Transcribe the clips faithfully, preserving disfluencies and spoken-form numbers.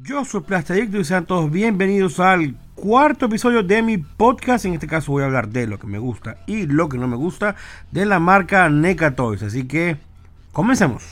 Yo soy Plastadicto y sean todos bienvenidos al cuarto episodio de mi podcast. En este caso voy a hablar de lo que me gusta y lo que no me gusta de la marca NECA Toys. Así que comencemos.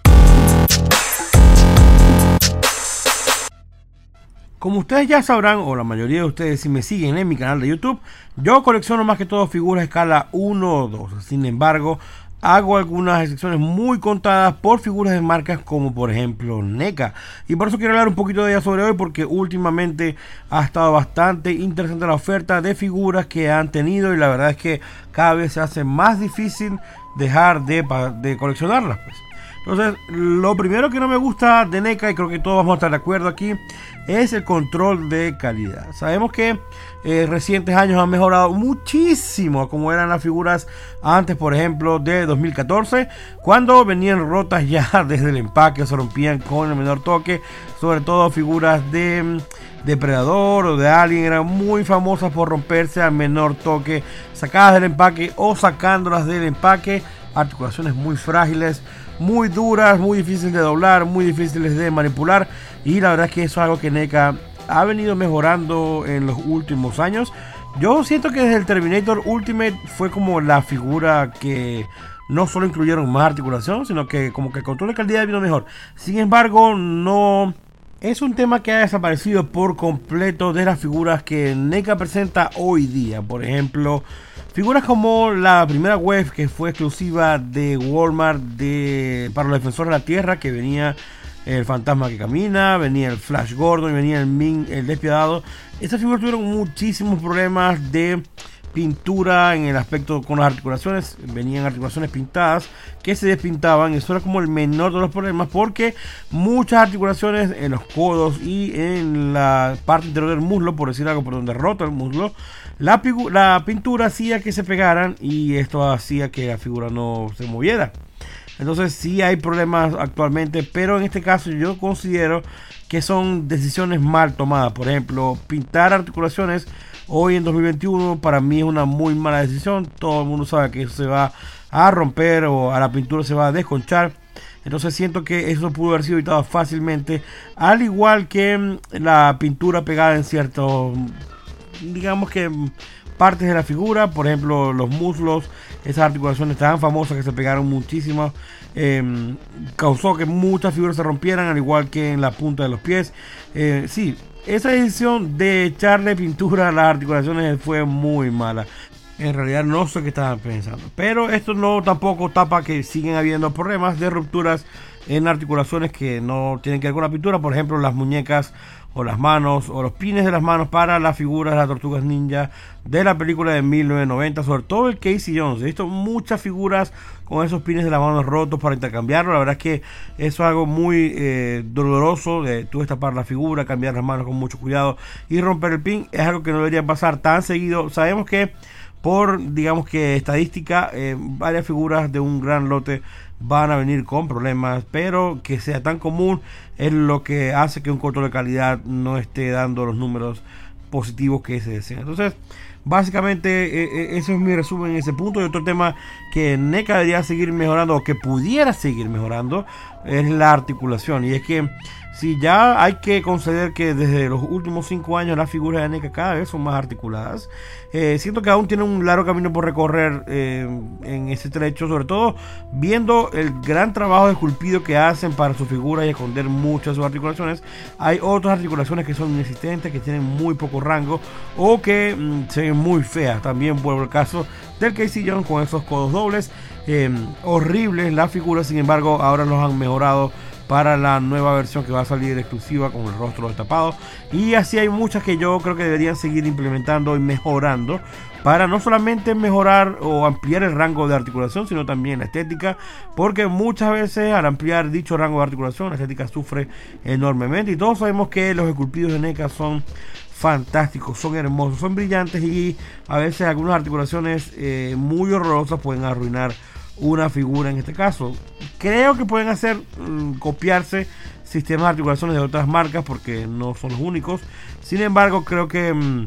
Como ustedes ya sabrán, o la mayoría de ustedes si me siguen en mi canal de YouTube, yo colecciono más que todo figuras a escala uno o dos. Sin embargo, hago algunas excepciones muy contadas por figuras de marcas como por ejemplo NECA. Y por eso quiero hablar un poquito de ella sobre hoy, porque últimamente ha estado bastante interesante la oferta de figuras que han tenido. Y la verdad es que cada vez se hace más difícil dejar de, de coleccionarlas, pues. Entonces, lo primero que no me gusta de NECA, y creo que todos vamos a estar de acuerdo aquí, es el control de calidad. Sabemos que eh, recientes años han mejorado muchísimo como eran las figuras antes, por ejemplo, de dos mil catorce, cuando venían rotas ya desde el empaque, se rompían con el menor toque. Sobre todo figuras de Depredador o de Alien eran muy famosas por romperse al menor toque, sacadas del empaque o sacándolas del empaque. Articulaciones muy frágiles, muy duras, muy difíciles de doblar, muy difíciles de manipular. Y la verdad es que eso es algo que NECA ha venido mejorando en los últimos años. Yo siento que desde el Terminator Ultimate fue como la figura que no solo incluyeron más articulación, sino que como que el control de calidad vino mejor. Sin embargo, no es un tema que ha desaparecido por completo de las figuras que NECA presenta hoy día. Por ejemplo, figuras como la primera wave que fue exclusiva de Walmart de, para los defensores de la tierra, que venía el fantasma que camina, venía el Flash Gordon y venía el Ming, el despiadado. Estas figuras tuvieron muchísimos problemas de pintura en el aspecto con las articulaciones. Venían articulaciones pintadas que se despintaban. Eso era como el menor de los problemas, porque muchas articulaciones en los codos y en la parte interior del muslo, por decir algo, por donde rota el muslo, la, la pintura hacía que se pegaran y esto hacía que la figura no se moviera. Entonces sí hay problemas actualmente, pero en este caso yo considero que son decisiones mal tomadas. Por ejemplo, pintar articulaciones hoy en dos mil veintiuno para mí es una muy mala decisión. Todo el mundo sabe que eso se va a romper o a la pintura se va a desconchar. Entonces siento que eso pudo haber sido evitado fácilmente, al igual que la pintura pegada en ciertos, digamos que partes de la figura. Por ejemplo, los muslos, esas articulaciones tan famosas que se pegaron muchísimo, eh, causó que muchas figuras se rompieran, al igual que en la punta de los pies. Eh, sí, esa decisión de echarle pintura a las articulaciones fue muy mala. En realidad no sé qué estaban pensando, pero esto no tampoco tapa que siguen habiendo problemas de rupturas en articulaciones que no tienen que ver con la pintura. Por ejemplo, las muñecas o las manos o los pines de las manos para las figuras de las tortugas ninja de la película de mil novecientos noventa, sobre todo el Casey Jones. He visto muchas figuras con esos pines de las manos rotos para intercambiarlo. La verdad es que eso es algo muy eh, doloroso, de tú destapar la figura, cambiar las manos con mucho cuidado y romper el pin. Es algo que no debería pasar tan seguido. Sabemos que por, digamos que estadística, eh, varias figuras de un gran lote van a venir con problemas, pero que sea tan común es lo que hace que un control de calidad no esté dando los números positivos que se desean. Entonces, básicamente eh, eso es mi resumen en ese punto. Y otro tema que NECA debería seguir mejorando, o que pudiera seguir mejorando, es la articulación. Y es que si ya hay que conceder que desde los últimos cinco años las figuras de NECA cada vez son más articuladas, eh, siento que aún tienen un largo camino por recorrer eh, en ese trecho, sobre todo viendo el gran trabajo de esculpido que hacen para sus figuras y esconder muchas de sus articulaciones. Hay otras articulaciones que son inexistentes, que tienen muy poco rango o que mm, se ven muy feas. También vuelvo al caso del Casey Jones con esos codos dobles, eh, horribles las figuras. Sin embargo, ahora los han mejorado para la nueva versión que va a salir exclusiva con el rostro destapado. Y así hay muchas que yo creo que deberían seguir implementando y mejorando, para no solamente mejorar o ampliar el rango de articulación, sino también la estética, porque muchas veces al ampliar dicho rango de articulación la estética sufre enormemente. Y todos sabemos que los esculpidos de NECA son fantásticos, son hermosos, son brillantes, y a veces algunas articulaciones eh, muy horrorosas pueden arruinar una figura. En este caso creo que pueden hacer mmm, copiarse sistemas de articulaciones de otras marcas, porque no son los únicos. Sin embargo, creo que mmm,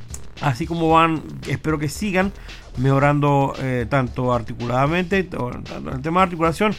así como van, espero que sigan mejorando eh, tanto articuladamente, tanto en el tema de articulación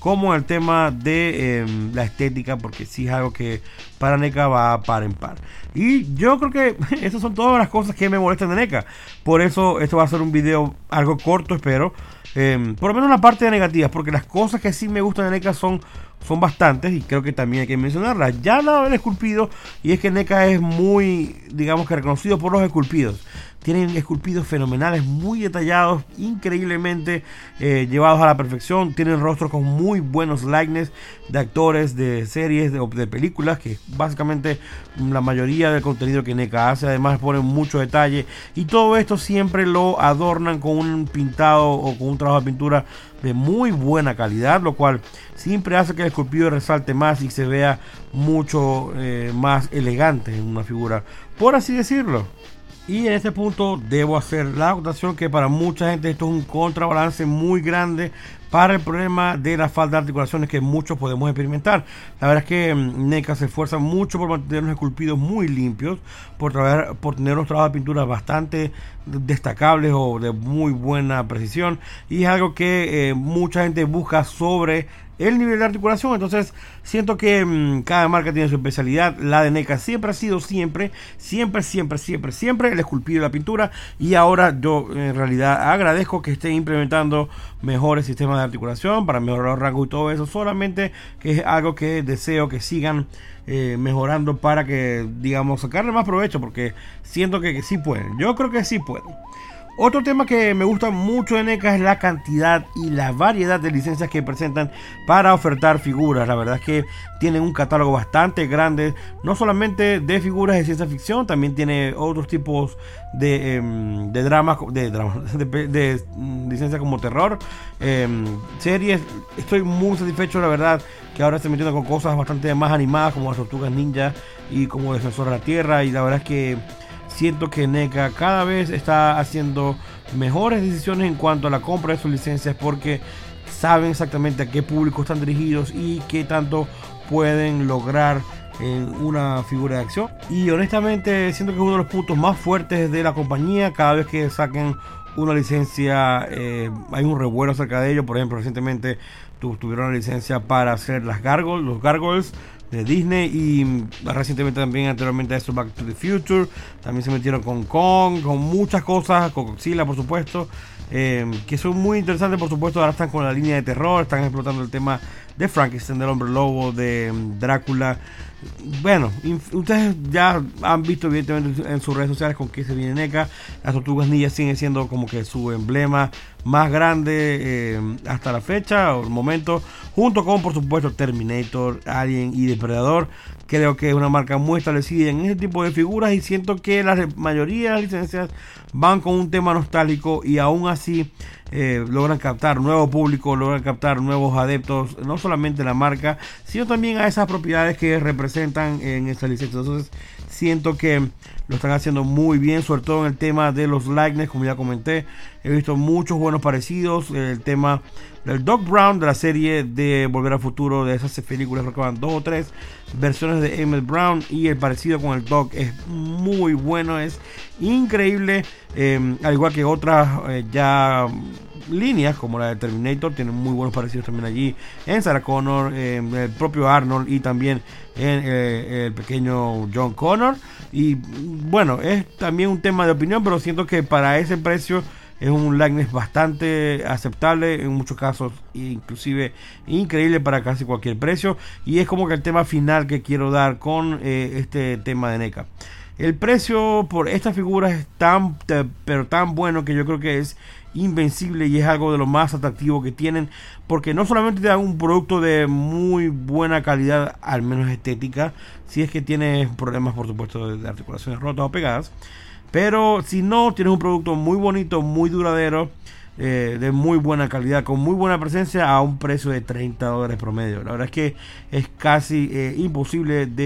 como en el tema de eh, la estética, porque sí es algo que para NECA va par en par. Y yo creo que esas son todas las cosas que me molestan de NECA. Por eso esto va a ser un video algo corto, espero. Eh, por lo menos la parte de negativas, porque las cosas que sí me gustan de NECA son, son bastantes y creo que también hay que mencionarlas. Ya la del esculpido, y es que NECA es muy, digamos que reconocido por los esculpidos. Tienen esculpidos fenomenales, muy detallados, increíblemente eh, llevados a la perfección. Tienen rostros con muy buenos likeness de actores, de series, de, de películas, que básicamente la mayoría del contenido que NECA hace. Además ponen mucho detalle y todo esto siempre lo adornan con un pintado o con un trabajo de pintura de muy buena calidad, lo cual siempre hace que el esculpido resalte más y se vea mucho eh, más elegante en una figura, por así decirlo. Y en este punto debo hacer la acotación que para mucha gente esto es un contrabalance muy grande para el problema de la falta de articulaciones que muchos podemos experimentar. La verdad es que NECA se esfuerza mucho por mantener los esculpidos muy limpios, por, traer, por tener unos trabajos de pintura bastante destacables o de muy buena precisión, y es algo que eh, mucha gente busca sobre el nivel de articulación. Entonces siento que mmm, cada marca tiene su especialidad. La de NECA siempre ha sido siempre, siempre, siempre, siempre, siempre el esculpido y la pintura, y ahora yo en realidad agradezco que estén implementando mejores sistemas de articulación para mejorar los rangos y todo eso, solamente que es algo que deseo que sigan eh, mejorando para que, digamos, sacarle más provecho, porque siento que, que sí pueden, yo creo que sí pueden. Otro tema que me gusta mucho de NECA es la cantidad y la variedad de licencias que presentan para ofertar figuras. La verdad es que tienen un catálogo bastante grande, no solamente de figuras de ciencia ficción, también tiene otros tipos de, eh, de dramas, de, drama, de, de, de licencias como terror, eh, series. Estoy muy satisfecho, la verdad, que ahora estoy metiendo con cosas bastante más animadas como las Tortugas Ninja y como Defensor de la Tierra, y la verdad es que siento que NECA cada vez está haciendo mejores decisiones en cuanto a la compra de sus licencias, porque saben exactamente a qué público están dirigidos y qué tanto pueden lograr en una figura de acción. Y honestamente siento que es uno de los puntos más fuertes de la compañía. Cada vez que saquen una licencia eh, hay un revuelo acerca de ello. Por ejemplo, recientemente tu, tuvieron la licencia para hacer las Gargoyles, los Gargoyles de Disney, y recientemente también, anteriormente a eso, Back to the Future. También se metieron con Kong, con muchas cosas, con Godzilla, por supuesto, eh, que son muy interesantes. Por supuesto, ahora están con la línea de terror, están explotando el tema de Frankenstein, del Hombre Lobo, de Drácula. Bueno, ustedes ya han visto evidentemente en sus redes sociales con qué se viene NECA. Las Tortugas Ninja siguen siendo como que su emblema más grande eh, hasta la fecha o el momento, junto con, por supuesto, Terminator, Alien y Depredador. Creo que es una marca muy establecida en ese tipo de figuras, y siento que la mayoría de las licencias van con un tema nostálgico, y aún así eh, logran captar nuevo público, logran captar nuevos adeptos, no solamente a la marca, sino también a esas propiedades que representan en esa licencia. Entonces siento que lo están haciendo muy bien, sobre todo en el tema de los likeness, como ya comenté. He visto muchos buenos parecidos. El tema del Doc Brown de la serie de Volver al Futuro, de esas películas, creo que van dos o tres versiones de Emmett Brown, y el parecido con el Doc es muy bueno, es increíble. Eh, al igual que otras eh, ya líneas como la de Terminator, tienen muy buenos parecidos también allí en Sarah Connor, eh, el propio Arnold, y también en eh, el pequeño John Connor. Y bueno, es también un tema de opinión, pero siento que para ese precio es un likeness bastante aceptable, en muchos casos inclusive increíble para casi cualquier precio. Y es como que el tema final que quiero dar con eh, este tema de NECA. El precio por esta figura es tan, pero tan bueno, que yo creo que es invencible, y es algo de lo más atractivo que tienen, porque no solamente te dan un producto de muy buena calidad, al menos estética, si es que tienes problemas, por supuesto, de articulaciones rotas o pegadas, pero si no, tienes un producto muy bonito, muy duradero, eh, de muy buena calidad, con muy buena presencia, a un precio de treinta dólares promedio. La verdad es que es casi eh, imposible de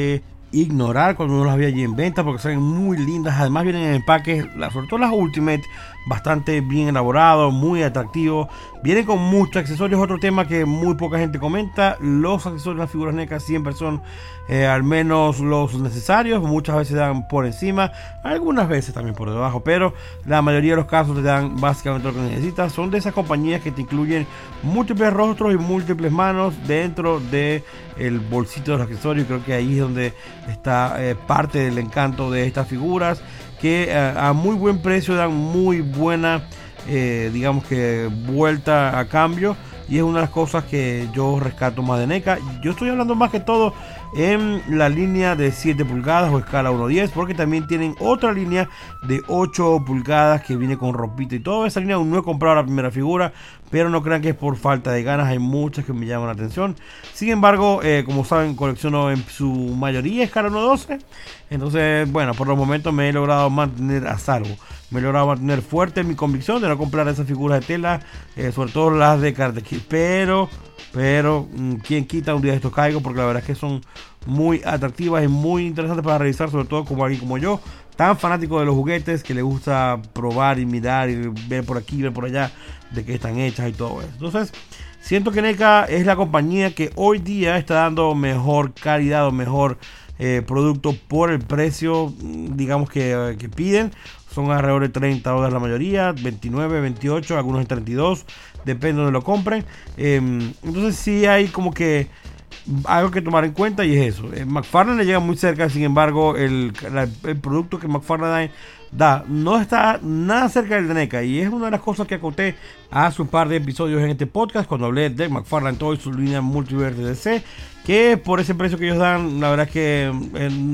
ignorar cuando uno las ve allí en venta, porque son muy lindas. Además vienen en empaques, sobre todo las Ultimate, bastante bien elaborados, muy atractivos. Vienen con muchos accesorios. Otro tema que muy poca gente comenta: los accesorios de las figuras NECA siempre son eh, al menos los necesarios. Muchas veces dan por encima, algunas veces también por debajo, pero la mayoría de los casos te dan básicamente lo que necesitas. Son de esas compañías que te incluyen múltiples rostros y múltiples manos dentro de el bolsito de los accesorios. Creo que ahí es donde está eh, parte del encanto de estas figuras, que eh, a muy buen precio dan muy buena eh, digamos que vuelta a cambio, y es una de las cosas que yo rescato más de NECA. Yo estoy hablando más que todo en la línea de siete pulgadas o escala uno diez, porque también tienen otra línea de ocho pulgadas que viene con ropita y toda esa línea. Aún no he comprado la primera figura, pero no crean que es por falta de ganas, hay muchas que me llaman la atención. Sin embargo, eh, como saben, colecciono en su mayoría escala uno doce. Entonces, bueno, por los momentos me he logrado mantener a salvo. Me he logrado mantener fuerte mi convicción de no comprar esas figuras de tela, eh, sobre todo las de Karate Kid. Pero, pero, quien quita un día de estos caigo, porque la verdad es que son muy atractivas y muy interesantes para revisar, sobre todo como alguien como yo, tan fanático de los juguetes, que le gusta probar y mirar y ver por aquí, ver por allá de qué están hechas y todo eso. Entonces, siento que NECA es la compañía que hoy día está dando mejor calidad o mejor eh, producto por el precio, digamos que, que piden. Son alrededor de treinta dólares la mayoría, veintinueve, veintiocho, algunos en treinta y dos, depende de donde lo compren. Eh, entonces sí hay como que algo que tomar en cuenta, y es eso. Eh, McFarlane le llega muy cerca. Sin embargo, el, la, el producto que McFarlane da no está nada cerca del de NECA, y es una de las cosas que acoté hace un par de episodios en este podcast cuando hablé de McFarlane Toys y su línea Multiverse D C, que por ese precio que ellos dan, la verdad es que eh,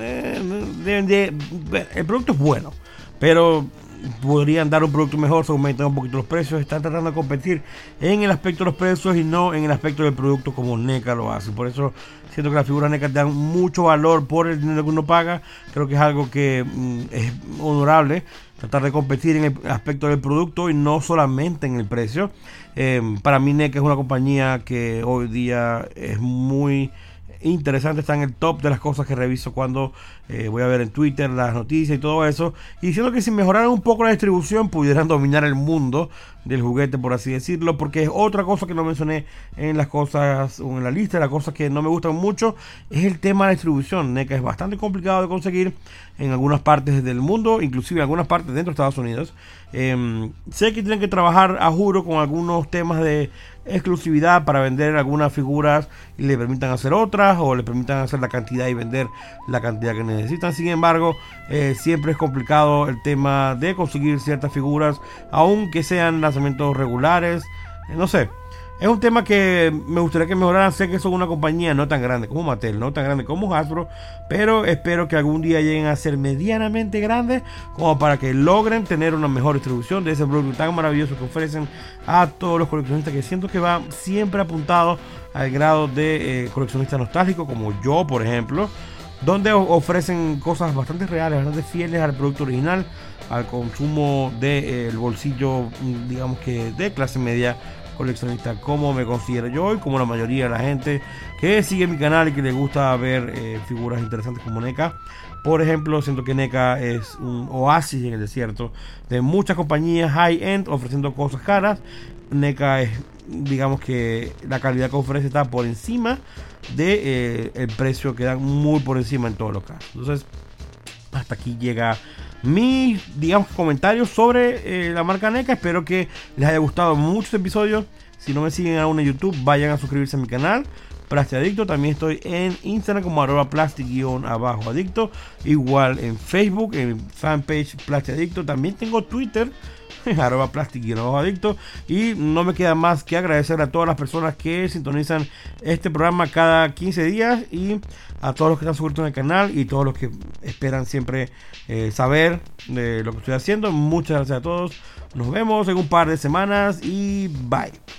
eh, de, de, el producto es bueno, pero podrían dar un producto mejor, se aumentan un poquito los precios. Están tratando de competir en el aspecto de los precios y no en el aspecto del producto como NECA lo hace. Por eso siento que las figuras NECA dan mucho valor por el dinero que uno paga. Creo que es algo que mm, es honorable, tratar de competir en el aspecto del producto y no solamente en el precio. Eh, para mí NECA es una compañía que hoy día es muy interesante, está en el top de las cosas que reviso cuando eh, voy a ver en Twitter las noticias y todo eso, y siento que si mejoraran un poco la distribución pudieran dominar el mundo del juguete, por así decirlo, porque es otra cosa que no mencioné en las cosas o en la lista de las cosas que no me gustan mucho, es el tema de la distribución. NECA es bastante complicado de conseguir en algunas partes del mundo, inclusive en algunas partes dentro de Estados Unidos. Eh, sé que tienen que trabajar a juro con algunos temas de exclusividad para vender algunas figuras y le permitan hacer otras, o le permitan hacer la cantidad y vender la cantidad que necesitan. Sin embargo, eh, siempre es complicado el tema de conseguir ciertas figuras, aunque sean lanzamientos regulares. Eh, no sé, es un tema que me gustaría que mejoraran. Sé que son una compañía no tan grande como Mattel, no tan grande como Hasbro, pero espero que algún día lleguen a ser medianamente grandes como para que logren tener una mejor distribución de ese producto tan maravilloso que ofrecen a todos los coleccionistas, que siento que va siempre apuntado al grado de eh, coleccionista nostálgico como yo, por ejemplo, donde ofrecen cosas bastante reales, bastante fieles al producto original, al consumo del de, eh, bolsillo, digamos que de clase media coleccionista, como me considero yo y como la mayoría de la gente que sigue mi canal y que le gusta ver eh, figuras interesantes como NECA. Por ejemplo, siento que NECA es un oasis en el desierto de muchas compañías high-end ofreciendo cosas caras. NECA es, digamos que la calidad que ofrece está por encima de eh, el precio, que dan muy por encima en todos los casos. Entonces, hasta aquí llega mis, digamos, comentarios sobre eh, la marca NECA. Espero que les haya gustado muchos episodios. Si no me siguen aún en YouTube, vayan a suscribirse a mi canal Plastic Adicto. También estoy en Instagram como arroba plastic-abajo adicto. Igual en Facebook, en fanpage Plastic Adicto. También tengo Twitter arroba plastic-abajo adicto. Y no me queda más que agradecer a todas las personas que sintonizan este programa cada quince días, y a todos los que están suscritos en el canal, y todos los que esperan siempre eh, saber de lo que estoy haciendo. Muchas gracias a todos. Nos vemos en un par de semanas y bye.